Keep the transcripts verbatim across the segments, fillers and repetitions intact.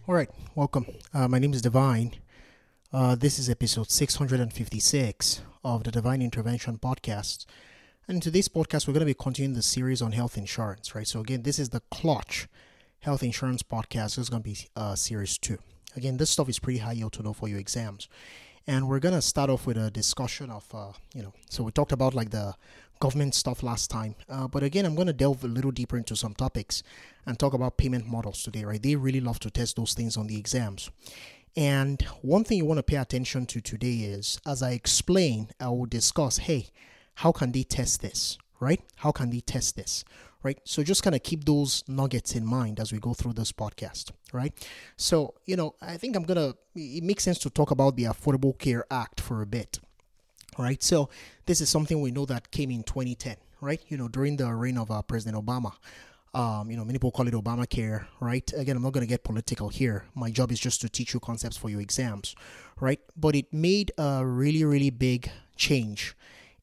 All right, welcome. Uh, my name is Divine. Uh, this is episode six hundred fifty-six of the Divine Intervention Podcast. And in today's podcast, we're going to be continuing the series on health insurance, right? So again, this is the Clutch Health Insurance Podcast. This is going to be uh, series two. Again, this stuff is pretty high yield to know for your exams. And we're going to start off with a discussion of, uh, you know, so we talked about like the government stuff last time. Uh, but again, I'm going to delve a little deeper into some topics and talk about payment models today, right? They really love to test those things on the exams. And one thing you want to pay attention to today is, as I explain, I will discuss, hey, how can they test this, right? How can they test this, right? So just kind of keep those nuggets in mind as we go through this podcast, right? So, you know, I think I'm going to, it makes sense to talk about the Affordable Care Act for a bit, right? So this is something we know that came in twenty ten, right? You know, during the reign of uh, President Obama. Um, you know, many people call it Obamacare, right? Again, I'm not going to get political here. My job is just to teach you concepts for your exams, right? But it made a really, really big change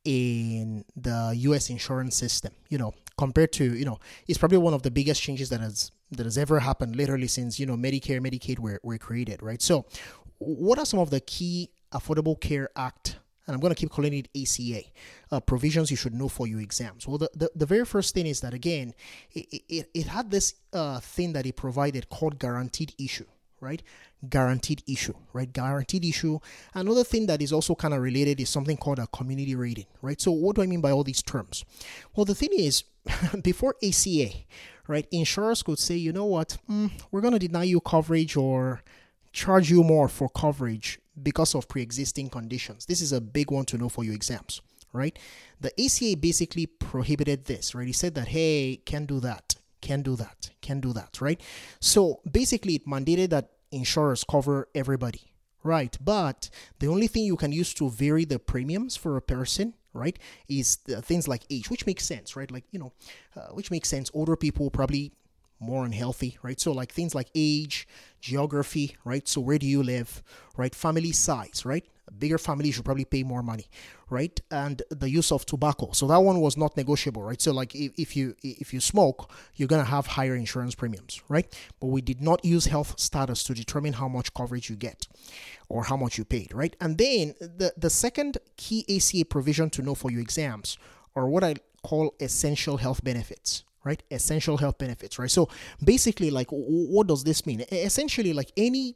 in the U S insurance system, you know, compared to, you know, it's probably one of the biggest changes that has that has ever happened literally since, you know, Medicare, Medicaid were, were created, right? So what are some of the key Affordable Care Act, and I'm going to keep calling it A C A, uh, provisions you should know for your exams? Well, the, the, the very first thing is that, again, it, it, it had this uh, thing that it provided called guaranteed issue, right? Guaranteed issue, right? Guaranteed issue. Another thing that is also kind of related is something called a community rating, right? So what do I mean by all these terms? Well, the thing is, before A C A, right, insurers could say, you know what, mm, we're going to deny you coverage or charge you more for coverage because of pre-existing conditions. This is a big one to know for your exams, right? The A C A basically prohibited this, right? He said that, hey, can't do that, can't do that, can't do that, right? So basically it mandated that insurers cover everybody, right? But the only thing you can use to vary the premiums for a person, right, is the things like age, which makes sense, right? Like, you know, uh, which makes sense. Older people probably more unhealthy, right? So like things like age, geography, right? So where do you live, right? Family size, right? A bigger family should probably pay more money, right? And the use of tobacco. So that one was not negotiable, right? So like if, if you if you smoke, you're going to have higher insurance premiums, right? But we did not use health status to determine how much coverage you get or how much you paid, right? And then the, the second key A C A provision to know for your exams are what I call essential health benefits, right? Essential health benefits, right? So basically, like, what does this mean? Essentially, like any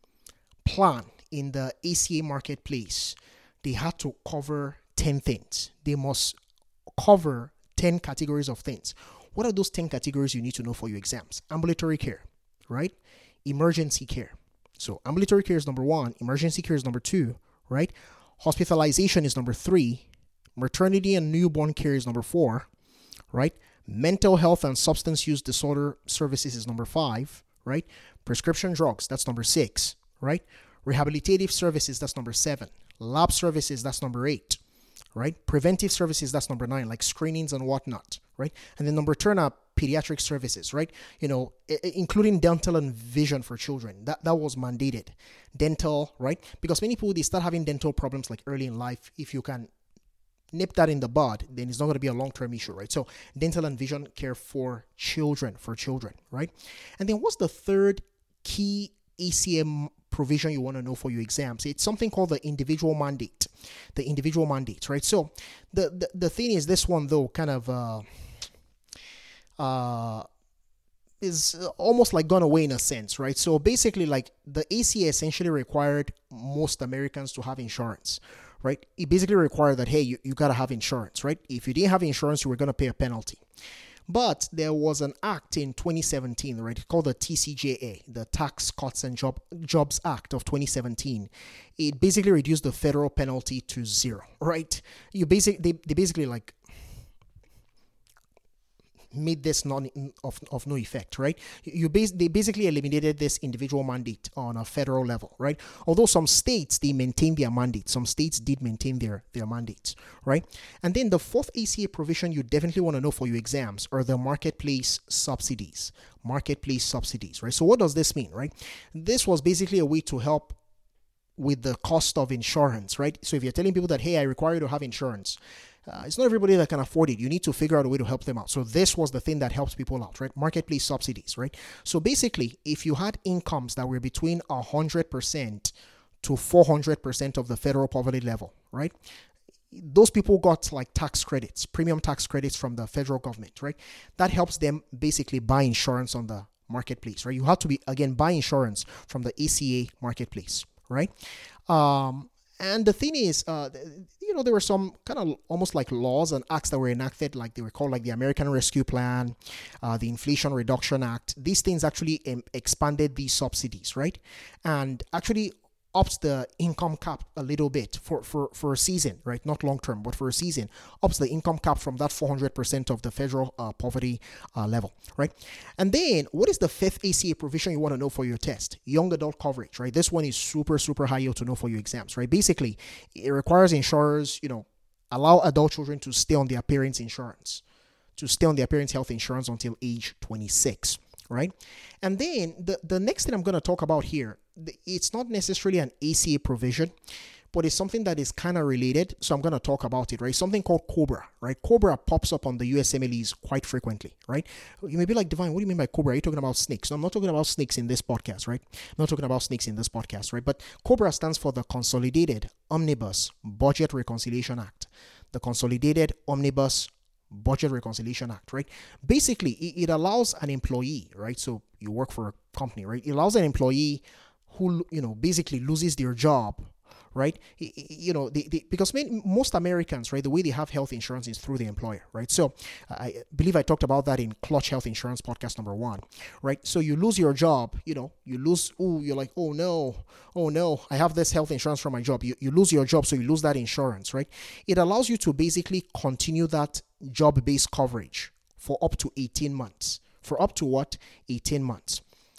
plan in the A C A marketplace, they had to cover ten things. They must cover ten categories of things. What are those ten categories you need to know for your exams? Ambulatory care, right? Emergency care. So ambulatory care is number one. Emergency care is number two, right? Hospitalization is number three. Maternity and newborn care is number four, right? Mental health and substance use disorder services is number five, right? Prescription drugs, that's number six, right? Rehabilitative services, that's number seven. Lab services, that's number eight, right? Preventive services, that's number nine, like screenings and whatnot, right? And then number ten are pediatric services, right? You know, I- including dental and vision for children. That, that was mandated. Dental, right? Because many people, they start having dental problems like early in life. If you can nip that in the bud, then it's not going to be a long-term issue, right? So dental and vision care for children, for children, right? And then what's the third key A C M provision you want to know for your exams? It's something called the individual mandate, the individual mandate, right? So the, the, the thing is, this one though kind of uh, uh, is almost like gone away in a sense, right? So basically, like the A C A essentially required most Americans to have insurance, right? It basically required that, hey, you, you got to have insurance, right? If you didn't have insurance, you were going to pay a penalty. But there was an act in twenty seventeen, right, called the T C J A, the Tax Cuts and Job, Jobs Act of twenty seventeen. It basically reduced the federal penalty to zero, right? You basic, they, they basically like made this non of, of no effect, right? You base they basically eliminated this individual mandate on a federal level, right? Although some states, they maintained their mandate. Some states did maintain their their mandates, right? And then the fourth A C A provision you definitely want to know for your exams are the marketplace subsidies. Marketplace subsidies, right? So what does this mean, right? This was basically a way to help with the cost of insurance, right? So if you're telling people that, hey, I require you to have insurance, uh, it's not everybody that can afford it. You need to figure out a way to help them out. So this was the thing that helps people out, right? Marketplace subsidies, right? So basically, if you had incomes that were between one hundred percent to four hundred percent of the federal poverty level, right? Those people got like tax credits, premium tax credits from the federal government, right? That helps them basically buy insurance on the marketplace, right? You have to be, again, buy insurance from the A C A marketplace, right? Um, and the thing is, uh, you know, there were some kind of almost like laws and acts that were enacted, like they were called like the American Rescue Plan, uh, the Inflation Reduction Act. These things actually um, expanded these subsidies, right? And actually ups the income cap a little bit for, for, for a season, right? Not long term, but for a season, ups the income cap from that four hundred percent of the federal uh, poverty uh, level, right? And then what is the fifth A C A provision you want to know for your test? Young adult coverage, right? This one is super, super high yield to know for your exams, right? Basically, it requires insurers, you know, allow adult children to stay on their parents' insurance, to stay on their parents' health insurance until age twenty-six. Right? And then the, the next thing I'm going to talk about here, it's not necessarily an A C A provision, but it's something that is kind of related. So I'm going to talk about it, right? Something called COBRA, right? COBRA pops up on the U S M L Es quite frequently, right? You may be like, Divine, what do you mean by COBRA? Are you talking about snakes? No, I'm not talking about snakes in this podcast, right? I'm not talking about snakes in this podcast, right? But COBRA stands for the Consolidated Omnibus Budget Reconciliation Act. The Consolidated Omnibus Budget Reconciliation Act, right? Basically, it, it allows an employee, right? So you work for a company, right? It allows an employee who, you know, basically loses their job, right? You know, they, they, because most Americans, right, the way they have health insurance is through the employer, right? So I believe I talked about that in Clutch Health Insurance podcast number one, right? So you lose your job, you know, you lose, oh, you're like, oh no, oh no, I have this health insurance from my job. You, you lose your job, so you lose that insurance, right? It allows you to basically continue that job-based coverage for up to eighteen months. For up to what? eighteen months.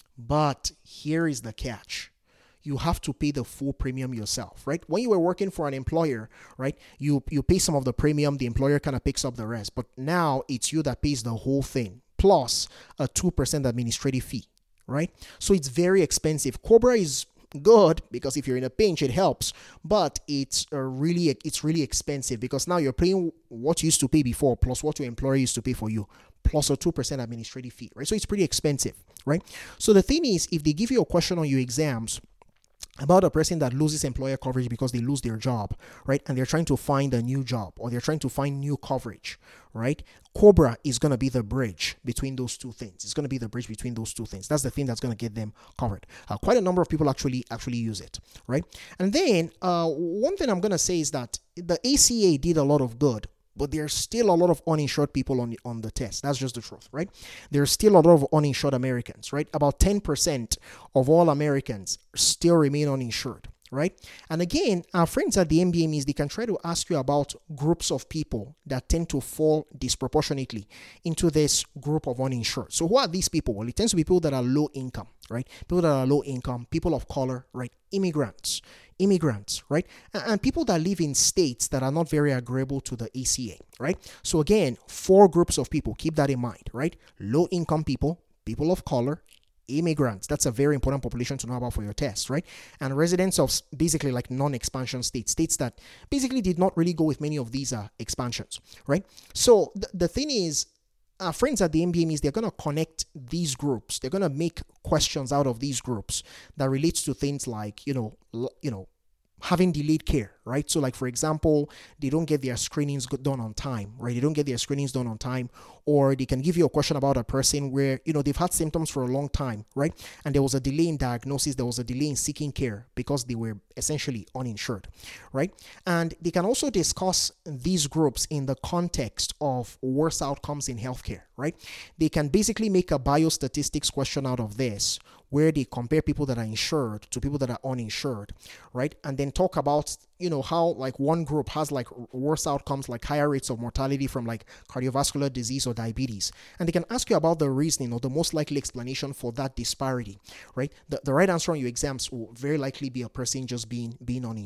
But here is the catch. You have to pay the full premium yourself, right? When you were working for an employer, right, you, you pay some of the premium, the employer kind of picks up the rest. But now it's you that pays the whole thing, plus a two percent administrative fee, right? So it's very expensive. COBRA is good because if you're in a pinch, it helps, but it's a really it's really expensive because now you're paying what you used to pay before plus what your employer used to pay for you plus a two percent administrative fee, right? So it's pretty expensive, right? So the thing is, if they give you a question on your exams about a person that loses employer coverage because they lose their job, right? And they're trying to find a new job or they're trying to find new coverage, right? COBRA is going to be the bridge between those two things. It's going to be the bridge between those two things. That's the thing that's going to get them covered. Uh, quite a number of people actually actually use it, right? And then uh, one thing I'm going to say is that the A C A did a lot of good, but there's still a lot of uninsured people on the, on the test. That's just the truth, right? There's still a lot of uninsured Americans, right? About ten percent of all Americans still remain uninsured, right? And again, our friends at the M B M Es, they can try to ask you about groups of people that tend to fall disproportionately into this group of uninsured. So who are these people? Well, it tends to be people that are low income, right? People that are low income, people of color, right? Immigrants, immigrants, right? And people that live in states that are not very agreeable to the A C A, right? So again, four groups of people, keep that in mind, right? Low income people, people of color, immigrants. That's a very important population to know about for your test, right? And residents of basically like non-expansion states, states that basically did not really go with many of these uh, expansions, right? So th- the thing is, our friends at the M B M Es, they're going to connect these groups. They're going to make questions out of these groups that relates to things like, you know, l- you know, having delayed care, right? So like, for example, they don't get their screenings done on time, right? They don't get their screenings done on time, or they can give you a question about a person where, you know, they've had symptoms for a long time, right? And there was a delay in diagnosis, there was a delay in seeking care because they were essentially uninsured, right? And they can also discuss these groups in the context of worse outcomes in healthcare, right? They can basically make a biostatistics question out of this, where they compare people that are insured to people that are uninsured, right? And then talk about, you know, how like one group has like worse outcomes, like higher rates of mortality from like cardiovascular disease or diabetes. And they can ask you about the reasoning or the most likely explanation for that disparity, right? The, the right answer on your exams will very likely be a person just being, being uninsured,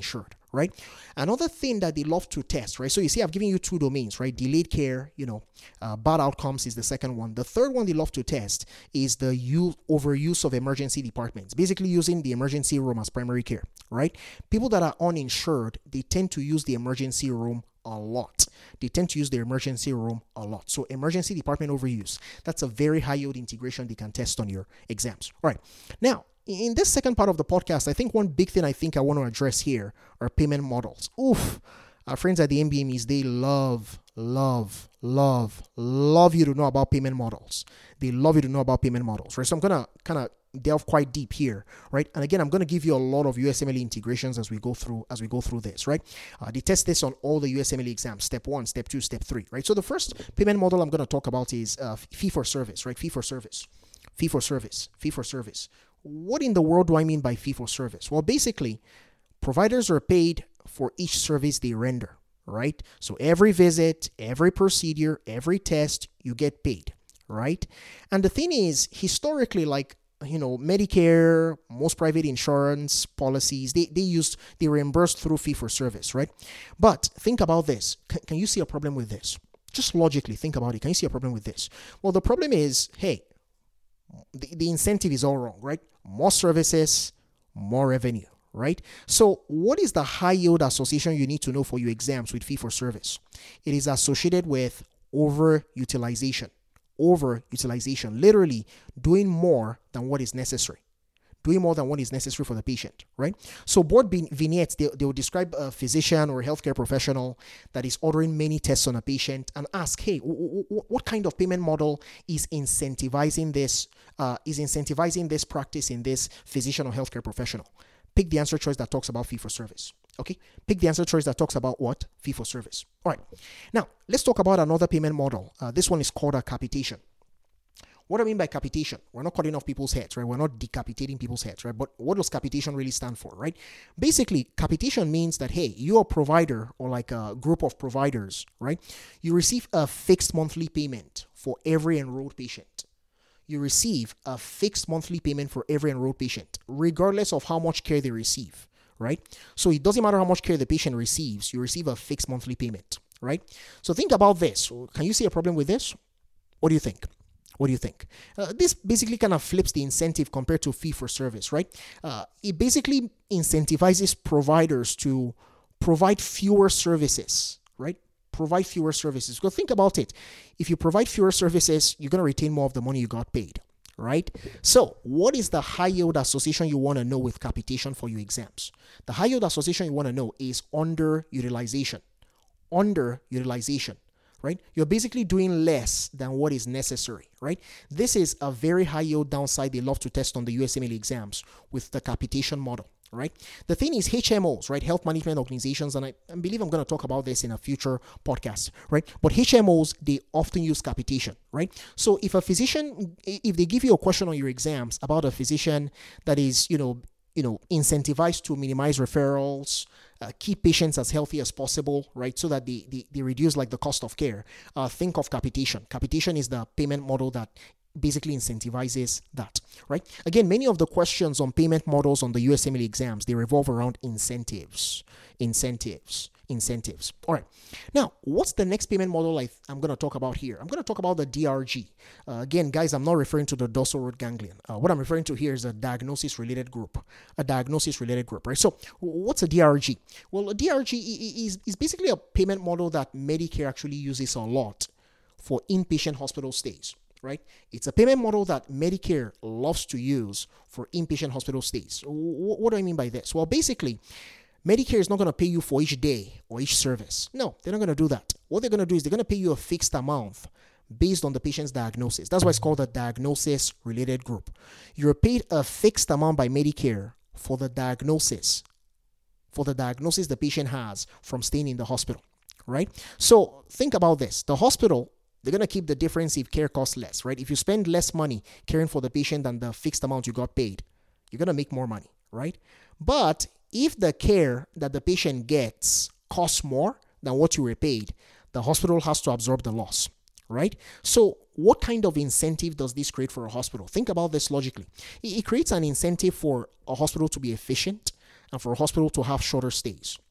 right? Another thing that they love to test, right? So you see, I've given you two domains, right? Delayed care, you know, uh, bad outcomes is the second one. The third one they love to test is the use, overuse of emergency departments, basically using the emergency room as primary care, right? People that are uninsured, they tend to use the emergency room a lot. They tend to use the emergency room a lot. So emergency department overuse, that's a very high yield integration they can test on your exams. All right. Now, in this second part of the podcast, I think one big thing I think I want to address here are payment models. Oof. Our friends at the M B M Es, they love, love, love, love you to know about payment models. They love you to know about payment models, right? So I'm going to kind of delve quite deep here, right? And again, I'm going to give you a lot of U S M L E integrations as we go through as we go through this, right? Uh, they test this on all the U S M L E exams, step one, step two, step three, right? So the first payment model I'm going to talk about is uh, fee for service, right? Fee for service, fee for service, fee for service. What in the world do I mean by fee for service? Well, basically, providers are paid for each service they render, right? So every visit, every procedure, every test, you get paid, right? And the thing is, historically, like, you know, Medicare, most private insurance policies, they, they used, they reimbursed through fee for service, right? But think about this. Can, can you see a problem with this? Just logically think about it. Can you see a problem with this? Well, the problem is, hey, the, the incentive is all wrong, right? More services, more revenue, right? So what is the high yield association you need to know for your exams with fee for service? It is associated with overutilization. Overutilization, literally doing more than what is necessary. Doing more than what is necessary for the patient, right? So board vignettes, they, they will describe a physician or a healthcare professional that is ordering many tests on a patient and ask, hey, w- w- what kind of payment model is incentivizing this, uh, is incentivizing this practice in this physician or healthcare professional? Pick the answer choice that talks about fee for service. Okay, pick the answer choice that talks about what? Fee for service. All right, now let's talk about another payment model. Uh, this one is called a capitation. What do I mean by capitation? We're not cutting off people's heads, right? We're not decapitating people's heads, right? But what does capitation really stand for, right? Basically, capitation means that, hey, you're a provider or like a group of providers, right? You receive a fixed monthly payment for every enrolled patient. You receive a fixed monthly payment for every enrolled patient, regardless of how much care they receive, right? So it doesn't matter how much care the patient receives, you receive a fixed monthly payment, right? So think about this. Can you see a problem with this? What do you think? What do you think? Uh, this basically kind of flips the incentive compared to fee for service, right? Uh, it basically incentivizes providers to provide fewer services, right? Provide fewer services. Because think about it. If you provide fewer services, you're going to retain more of the money you got paid, right? So what is the high yield association you want to know with capitation for your exams? The high yield association you want to know is underutilization. Underutilization. Right? You're basically doing less than what is necessary, right? This is a very high yield downside they love to test on the U S M L E exams with the capitation model, right? The thing is H M Os, right? Health management organizations, and I, I believe I'm going to talk about this in a future podcast, right? But H M Os, they often use capitation, right? So if a physician, if they give you a question on your exams about a physician that is, you know, you know, incentivized to minimize referrals, uh, keep patients as healthy as possible, right? So that they, they, they reduce like the cost of care. Uh, think of capitation. Capitation is the payment model that basically incentivizes that, right? Again, many of the questions on payment models on the U S M L E exams, they revolve around incentives, incentives, incentives. All right. Now, what's the next payment model I, I'm going to talk about here? I'm going to talk about the D R G. Uh, again, guys, I'm not referring to the dorsal root ganglion. Uh, what I'm referring to here is a diagnosis-related group, a diagnosis-related group, right? So what's a D R G? Well, a D R G is, is basically a payment model that Medicare actually uses a lot for inpatient hospital stays. Right? It's a payment model that Medicare loves to use for inpatient hospital stays. What do I mean by this? Well, basically, Medicare is not going to pay you for each day or each service. No, they're not going to do that. What they're going to do is they're going to pay you a fixed amount based on the patient's diagnosis. That's why it's called a diagnosis-related group. You're paid a fixed amount by Medicare for the diagnosis, for the diagnosis the patient has from staying in the hospital, right? So think about this. The hospital, they're going to keep the difference if care costs less, right? If you spend less money caring for the patient than the fixed amount you got paid, you're going to make more money, right? But if the care that the patient gets costs more than what you were paid, the hospital has to absorb the loss, right? So what kind of incentive does this create for a hospital? Think about this logically. It creates an incentive for a hospital to be efficient and for a hospital to have shorter stays,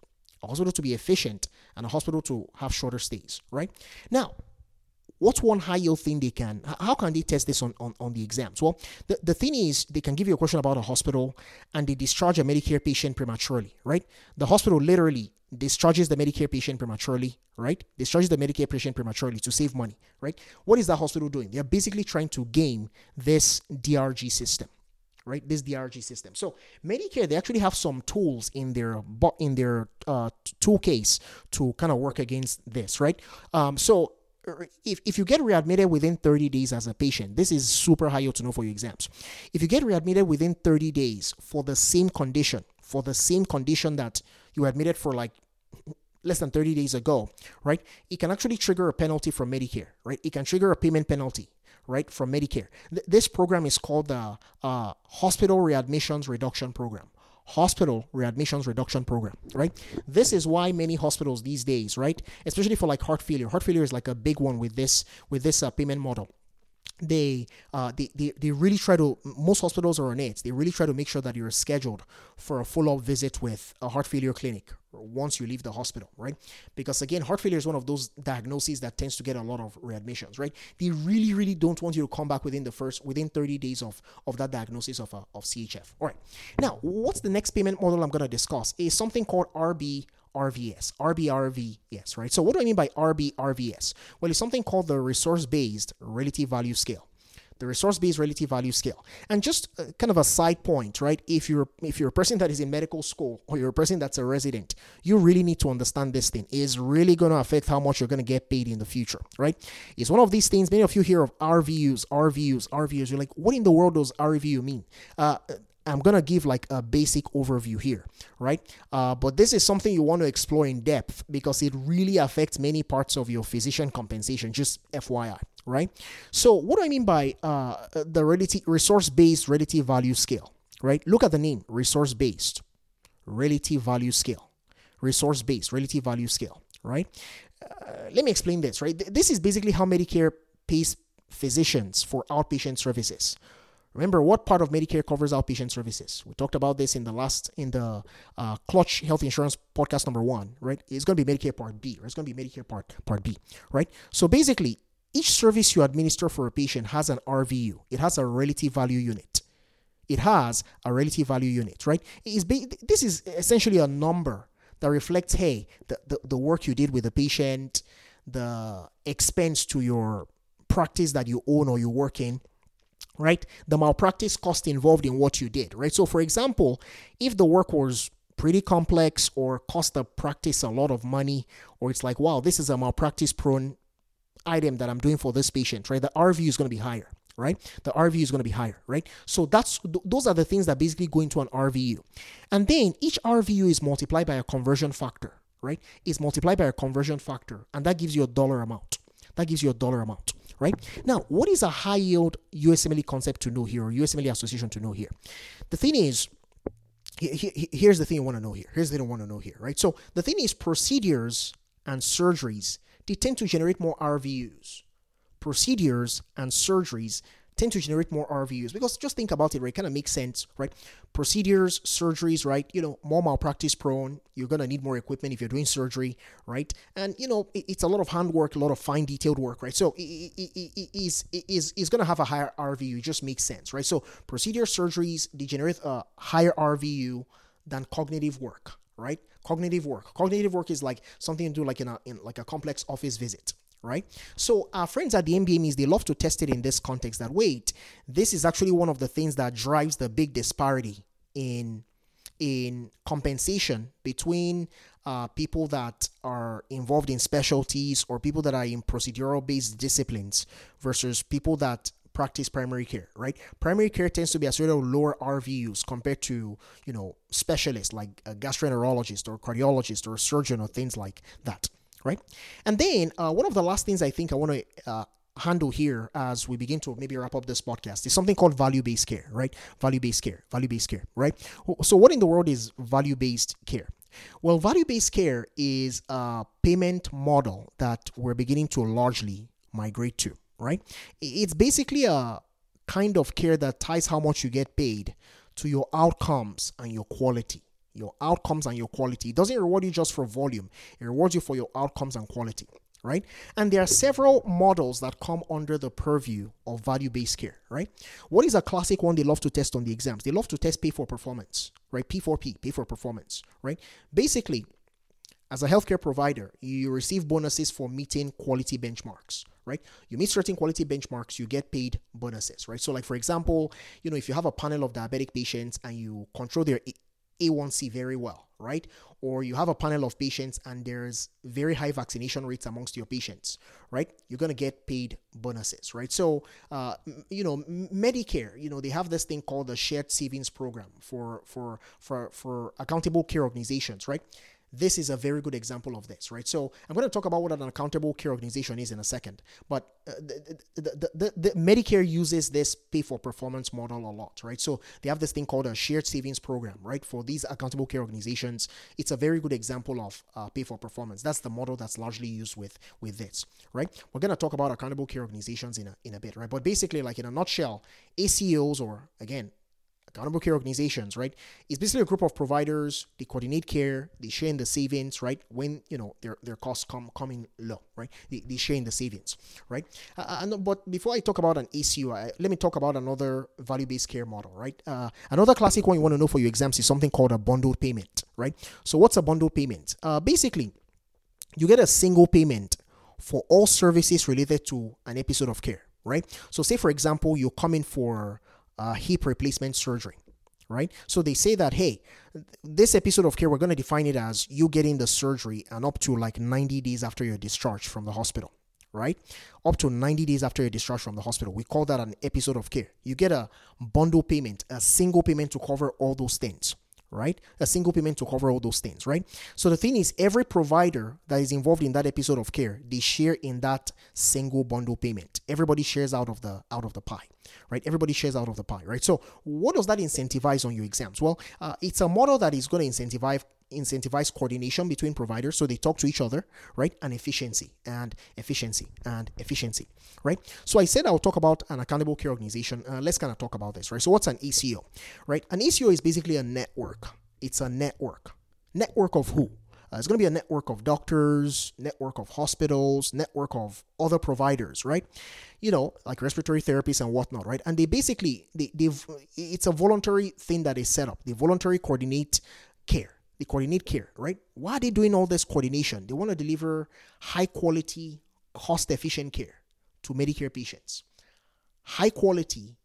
a hospital to be efficient, and a hospital to have shorter stays, right? Now, what's one high yield thing they can, how can they test this on, on, on the exams? Well, the, the thing is, they can give you a question about a hospital and they discharge a Medicare patient prematurely, right? The hospital literally discharges the Medicare patient prematurely, right? Discharges the Medicare patient prematurely to save money, right? What is that hospital doing? They're basically trying to game this D R G system, right? This D R G system. So Medicare, they actually have some tools in their in their uh, tool case to kind of work against this, right? Um, so If, if you get readmitted within thirty days as a patient, this is super high yield to know for your exams. If you get readmitted within thirty days for the same condition, for the same condition that you were admitted for like less than thirty days ago, right? It can actually trigger a penalty from Medicare, right? It can trigger a payment penalty, right, from Medicare. Th- this program is called the uh, Hospital Readmissions Reduction Program. Hospital Readmissions Reduction Program, right? This is why many hospitals these days, right, especially for like heart failure. Heart failure is like a big one with this with this uh, payment model. They, uh, they, they, they really try to, most hospitals are on it. They really try to make sure that you're scheduled for a follow-up visit with a heart failure clinic once you leave the hospital, right? Because again, heart failure is one of those diagnoses that tends to get a lot of readmissions, right? They really, really don't want you to come back within the first, within thirty days of, of that diagnosis of, uh, of C H F. All right. Now, what's the next payment model I'm going to discuss is something called R B R V S, R B R V S, right? So what do I mean by R B R V S? Well, it's something called the resource-based relative value scale. The resource-based relative value scale. And just uh, kind of a side point, right? If you're if you're a person that is in medical school or you're a person that's a resident, you really need to understand this thing. It's really going to affect how much you're going to get paid in the future, right? It's one of these things. Many of you hear of R V Us, R V Us, R V Us. You're like, what in the world does R V U mean? Uh, I'm going to give like a basic overview here, right? Uh, but this is something you want to explore in depth because it really affects many parts of your physician compensation, just F Y I, right? So what do I mean by uh, the relative, resource-based relative value scale, right? Look at the name, resource-based relative value scale, resource-based relative value scale, right? Uh, let me explain this, right? This is basically how Medicare pays physicians for outpatient services. Remember, what part of Medicare covers outpatient services? We talked about this in the last, in the uh, Clutch Health Insurance podcast number one, right? It's going to be Medicare Part B, or it's going to be Medicare Part, Part B, right? So basically, each service you administer for a patient has an R V U. It has a relative value unit. It has a relative value unit, right? It is ba- this is essentially a number that reflects, hey, the, the, the work you did with the patient, the expense to your practice that you own or you work in, right? The malpractice cost involved in what you did, right? So for example, if the work was pretty complex or cost the practice a lot of money, or it's like, wow, this is a malpractice prone item that I'm doing for this patient, right? The R V U is going to be higher, right? The R V U is going to be higher, right? So that's th- those are the things that basically go into an R V U. And then each R V U is multiplied by a conversion factor, right? It's multiplied by a conversion factor, and that gives you a dollar amount. That gives you a dollar amount. Right? Now, what is a high yield U S M L E concept to know here, or U S M L E association to know here? The thing is, he, he, here's the thing you want to know here. Here's the thing you want to know here, right? So the thing is, procedures and surgeries, they tend to generate more R V Us. Procedures and surgeries tend to generate more R V Us because just think about it, right? It kind of makes sense, right? Procedures, surgeries, right? You know, more malpractice prone. You're going to need more equipment if you're doing surgery, right? And, you know, it, it's a lot of handwork, a lot of fine detailed work, right? So it, it, it, it is, it is, is going to have a higher R V U. It just makes sense, right? So procedure surgeries, they generate a higher R V U than cognitive work, right? Cognitive work. Cognitive work is like something to do like in a, in like a complex office visit, right? So our friends at the M B M Es, they love to test it in this context that, wait, this is actually one of the things that drives the big disparity in, in compensation between uh, people that are involved in specialties or people that are in procedural-based disciplines versus people that practice primary care, right? Primary care tends to be associated with lower R V Us compared to, you know, specialists like a gastroenterologist or cardiologist or a surgeon or things like that. Right? And then uh, one of the last things I think I want to uh, handle here as we begin to maybe wrap up this podcast is something called value-based care, right? Value-based care, value-based care, right? So what in the world is value-based care? Well, value-based care is a payment model that we're beginning to largely migrate to, right? It's basically a kind of care that ties how much you get paid to your outcomes and your quality. your outcomes and your quality. It doesn't reward you just for volume. It rewards you for your outcomes and quality, right? And there are several models that come under the purview of value-based care, right? What is a classic one they love to test on the exams? They love to test pay for performance, right? P four P, pay for performance, right? Basically, as a healthcare provider, you receive bonuses for meeting quality benchmarks, right? You meet certain quality benchmarks, you get paid bonuses, right? So like, for example, you know, if you have a panel of diabetic patients and you control their A one C very well, right? Or you have a panel of patients and there's very high vaccination rates amongst your patients, right? You're going to get paid bonuses, right? So, uh, you know, Medicare, you know, they have this thing called the shared savings program for, for, for, for accountable care organizations, right? This is a very good example of this, right? So I'm going to talk about what an accountable care organization is in a second, but uh, the, the, the, the Medicare uses this pay for performance model a lot, right? So they have this thing called a shared savings program, right? For these accountable care organizations, it's a very good example of uh, pay for performance. That's the model that's largely used with, with this, right? We're going to talk about accountable care organizations in a, in a bit, right? But basically, like in a nutshell, A C Os, or again, accountable care organizations, right? It's basically a group of providers. They coordinate care. They share in the savings, right? When, you know, their, their costs come coming low, right? They, they share in the savings, right? Uh, and, but before I talk about an A C O, I, let me talk about another value-based care model, right? Uh, another classic one you want to know for your exams is something called a bundled payment, right? So what's a bundled payment? Uh, basically, you get a single payment for all services related to an episode of care, right? So say, for example, you come in for Uh, hip replacement surgery, right? So they say that, hey, this episode of care, we're going to define it as you getting the surgery and up to like ninety days after you're discharged from the hospital, right? Up to ninety days after you're discharged from the hospital. We call that an episode of care. You get a bundle payment, a single payment to cover all those things, right? A single payment to cover all those things, right? So the thing is, every provider that is involved in that episode of care, they share in that single bundle payment. Everybody shares out of the out of the pie, right? Everybody shares out of the pie, right? So what does that incentivize on your exams? Well, uh, it's a model that is going to incentivize incentivize coordination between providers, so they talk to each other, right? And efficiency and efficiency and efficiency, right? So I said I'll talk about an accountable care organization. Uh, let's kind of talk about this, right? So what's an A C O, right? An A C O is basically a network. It's a network. Network of who? Uh, it's going to be a network of doctors, network of hospitals, network of other providers, right? You know, like respiratory therapists and whatnot, right? And they basically, they, they've, it's a voluntary thing that is set up. They voluntarily coordinate care. They coordinate care, right? Why are they doing all this coordination? They want to deliver high quality, cost efficient care to Medicare patients. High quality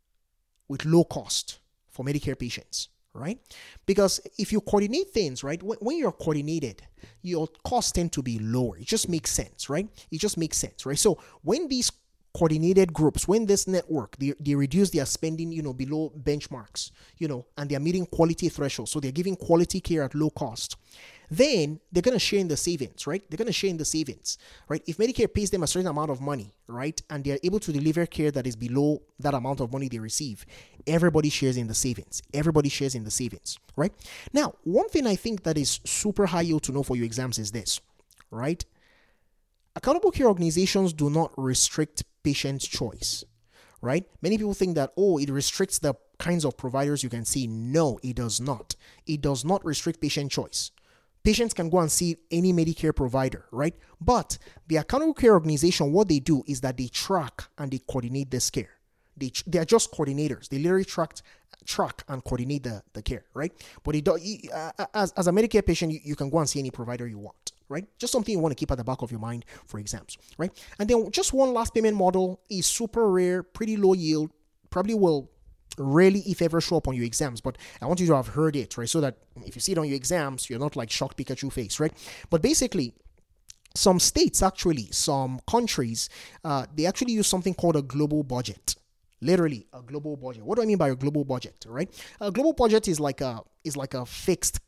with low cost for Medicare patients, right? Because if you coordinate things, right, when, when you're coordinated, your costs tend to be lower. It just makes sense, right? It just makes sense, right? So when these coordinated groups, when this network, they, they reduce their spending, you know, below benchmarks, you know, and they're meeting quality thresholds, so they're giving quality care at low cost, then they're going to share in the savings, right? They're going to share in the savings, right? If Medicare pays them a certain amount of money, right, and they're able to deliver care that is below that amount of money they receive, everybody shares in the savings. Everybody shares in the savings, right? Now, one thing I think that is super high yield to know for your exams is this, right? Accountable care organizations do not restrict patient choice, right? Many people think that, oh, it restricts the kinds of providers you can see. No, it does not. It does not restrict patient choice. Patients can go and see any Medicare provider, right? But the accountable care organization, what they do is that they track and they coordinate this care. They, they are just coordinators. They literally track, track and coordinate the, the care, right? But it do, uh, as, as a Medicare patient, you, you can go and see any provider you want, right? Just something you want to keep at the back of your mind for exams, right? And then just one last payment model is super rare, pretty low yield, probably will rarely, if ever, show up on your exams, but I want you to have heard it, right? So that if you see it on your exams, you're not like shocked Pikachu face, right? But basically, some states actually, some countries, uh, they actually use something called a global budget. Literally, a global budget. What do I mean by a global budget, right? A global budget is like a is like a fixed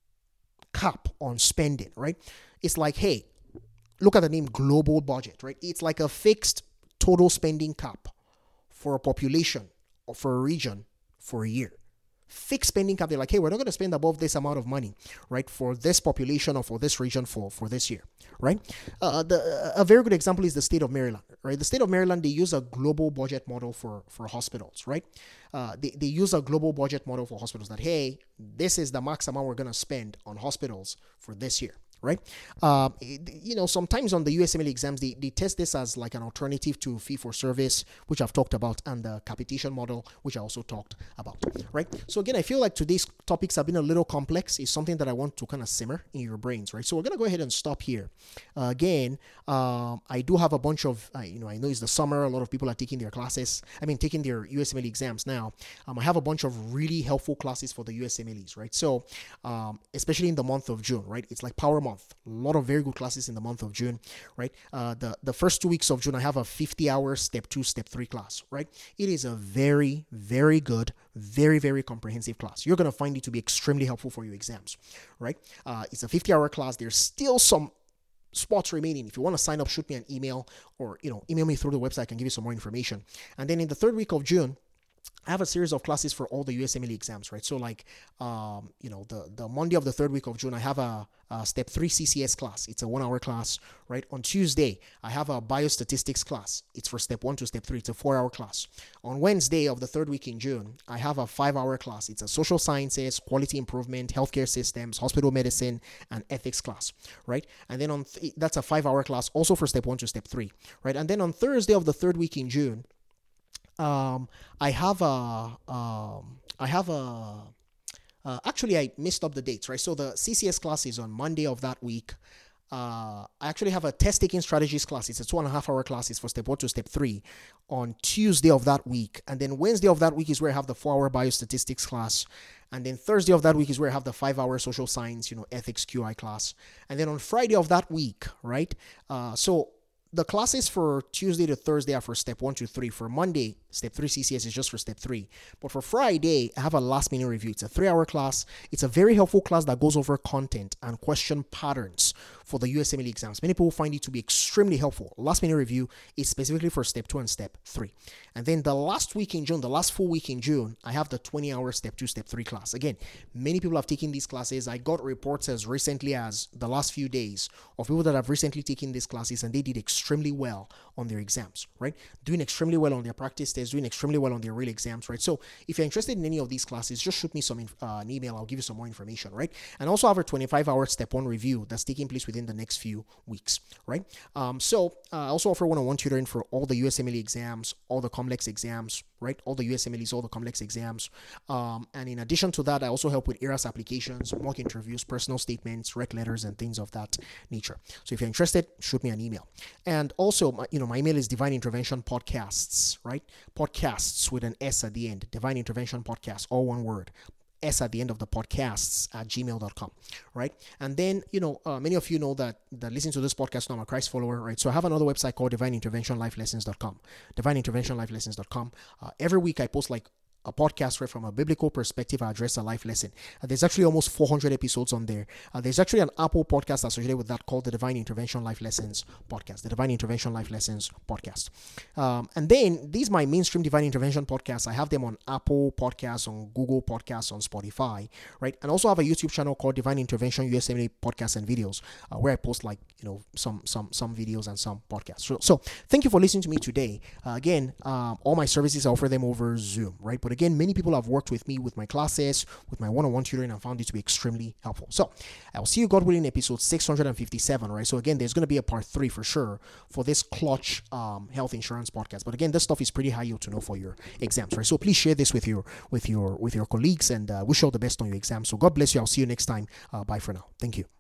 cap on spending, right? It's like, hey, look at the name global budget, right? It's like a fixed total spending cap for a population or for a region for a year. fixed spending cap. They're like, hey, we're not going to spend above this amount of money, right, for this population or for this region for, for this year, right? Uh, the, a very good example is the state of Maryland, right? The state of Maryland, they use a global budget model for, for hospitals, right? Uh, they, they use a global budget model for hospitals that, hey, this is the max amount we're going to spend on hospitals for this year. Right, uh, you know, sometimes on the U S M L E exams, they, they test this as like an alternative to fee for service, which I've talked about, and the capitation model, which I also talked about. Right. So again, I feel like today's topics have been a little complex. It's something that I want to kind of simmer in your brains. Right. So we're gonna go ahead and stop here. Uh, again, um, I do have a bunch of, uh, you know, I know it's the summer. A lot of people are taking their classes. I mean, taking their U S M L E exams now. Um, I have a bunch of really helpful classes for the U S M L Es. Right. So, um, especially in the month of June. Right. It's like Power Month. A lot of very good classes in the month of June, right? Uh, the, the first two weeks of June, I have a fifty hour step two, step three class, right? It is a very, very good, very, very comprehensive class. You're going to find it to be extremely helpful for your exams, right? Uh, it's a fifty hour class. There's still some spots remaining. If you want to sign up, shoot me an email or, you know, email me through the website. I can give you some more information. And then in the third week of June, I have a series of classes for all the U S M L E exams, right? So like, um, you know, the, the Monday of the third week of June, I have a, a step three C C S class. It's a one hour class, right? On Tuesday, I have a biostatistics class. It's for step one to step three. It's a four hour class. On Wednesday of the third week in June, I have a five hour class. It's a social sciences, quality improvement, healthcare systems, hospital medicine, and ethics class, right? And then on, th- that's a five hour class also for step one to step three, right? And then on Thursday of the third week in June, Um, I have a, um, I have a, uh, actually I messed up the dates, right? So the C C S class is on Monday of that week. Uh, I actually have a test taking strategies class. It's a two and a half hour class. It's for step one to step three on Tuesday of that week. And then Wednesday of that week is where I have the four hour biostatistics class. And then Thursday of that week is where I have the five hour social science, you know, ethics Q I class. And then on Friday of that week, right? Uh, so the classes for Tuesday to Thursday are for step one to three. For Monday, step three C C S is just for step three. But for Friday, I have a last minute review. It's a three hour class. It's a very helpful class that goes over content and question patterns for the U S M L E exams. Many people find it to be extremely helpful. Last minute review is specifically for step two and step three. And then the last week in June, the last full week in June, I have the twenty hour step two, step three class. Again, many people have taken these classes. I got reports as recently as the last few days of people that have recently taken these classes and they did extremely well on their exams, right? Doing extremely well on their practice tests, doing extremely well on their real exams, right? So if you're interested in any of these classes, just shoot me some uh, an email. I'll give you some more information, right? And also have a twenty-five hour step one review that's taking place within the next few weeks, right? Um, so uh, I also offer one-on-one tutoring for all the U S M L E exams, all the complex exams, right? All the U S M L Es, all the complex exams. Um, and in addition to that, I also help with E R A S applications, mock interviews, personal statements, rec letters, and things of that nature. So if you're interested, shoot me an email. And also, my, you know, my email is Divine Intervention Podcasts, right? Podcasts with an S at the end. Divine Intervention Podcasts, all one word. S at the end of the podcasts at gmail dot com, right? And then, you know, uh, many of you know that that listen to this podcast now, I'm a Christ follower, right? So I have another website called divine intervention life lessons dot com, divine intervention life lessons dot com. Uh, every week I post like a podcast where from a biblical perspective I address a life lesson. Uh, there's actually almost four hundred episodes on there. Uh, there's actually an Apple podcast associated with that called the Divine Intervention Life Lessons podcast, the Divine Intervention Life Lessons podcast. Um, and then these my mainstream Divine Intervention podcasts. I have them on Apple Podcasts, on Google Podcasts, on Spotify, right? And also have a YouTube channel called Divine Intervention U S M L E Podcasts and Videos, uh, where I post like, you know, some some some videos and some podcasts. So, so thank you for listening to me today. Uh, again, um, all my services I offer them over Zoom, right? But again, many people have worked with me with my classes, with my one-on-one tutoring, and found it to be extremely helpful. So I'll see you, God willing, in episode six hundred fifty-seven, right? So again, there's going to be a part three for sure for this Clutch um, health insurance podcast. But again, this stuff is pretty high yield to know for your exams, right? So please share this with your with your with your colleagues and uh, wish you all the best on your exams. So God bless you. I'll see you next time. Uh, bye for now. Thank you.